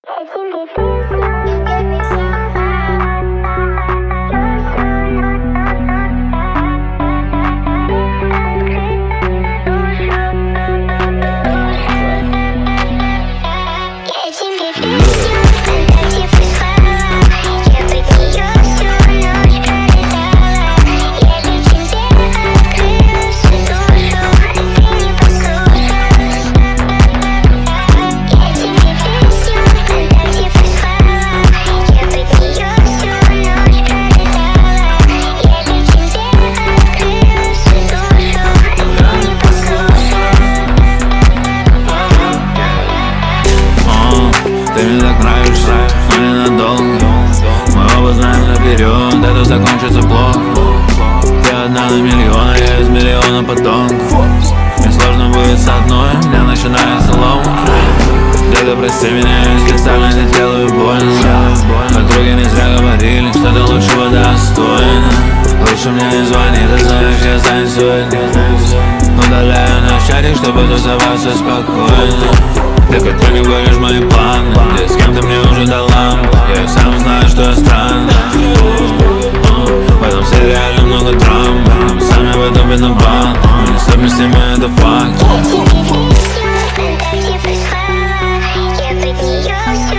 Ты мне так нравишься, но ненадолго. Мы оба знаем наперед, это закончится плохо. Ты одна на миллион, а я из миллиона подонков. Мне сложно будет с одной, у меня начинается ломка. Где-то прости меня, я специально не делаю больно. Подруги не зря говорили, что ты лучшего достойна. Лучше мне не звони, ты знаешь, я занят сегодня. Удаляю наш чатик, чтобы тусоваться спокойно. Ты как-то не входишь в мои планы, где с кем-то мне уже до лампы. Я и сам знаю, что я странный. В этом сериале много драмы, мы сами в этом виноваты. Мы несовместимы, это факт. Я под нее